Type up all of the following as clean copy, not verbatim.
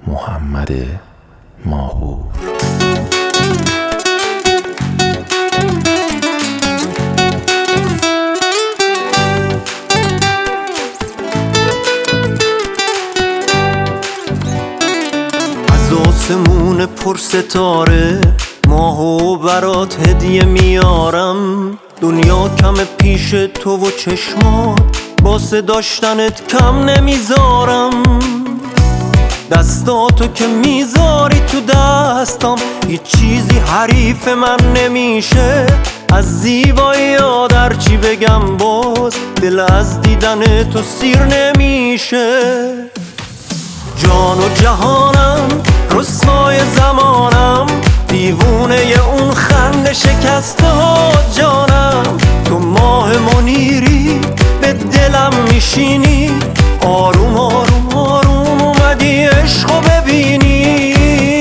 محمد ماهور. از آسمون پر ستاره ماهو برات هدیه میارم. دنیا کم پیش تو و چشمات واسه داشتنت کم نمیذارم. دستاتو که میذاری تو دستم هیچ چیزی حریف من نمیشه. از زیبایی در چی بگم باز دل از دیدن تو سیر نمیشه. جان و جهانم رسوای زمانم دیوونه اون خنده شکسته ها جانم. تو ماه منیری به دلم میشینی آروم آروم آروم اومدی عشقو ببینی.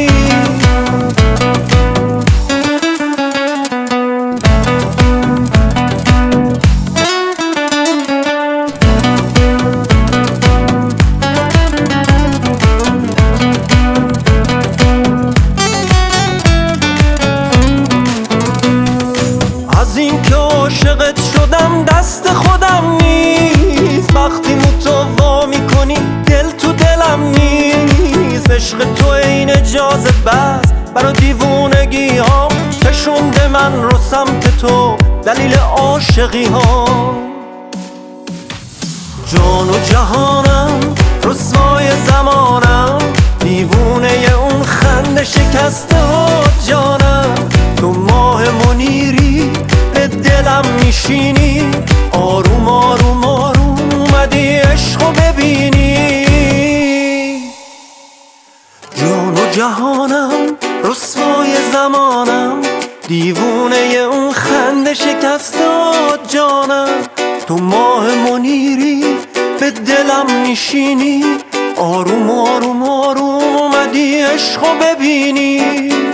از این که عاشقت شدم دست خودم نیست. وقتی متوا میکنی دل تو دلم نیست. عشق تو این جاذبه است برا دیوونگی ها کشونده من رو سمت تو دلیل عاشقی ها. جان و جهانم رسوای زمانم دیوونه اون خنده شکسته ها جانم. تو ماه منیری به دلم میشینی آروم آروم آروم اومدی عشقو ببینی. جان و جهانم رسوای زمانم دیوونه اون خنده شکسته جانم. تو ماه منیری به دلم میشینی آروم آروم آروم اومدی عشقو ببینی.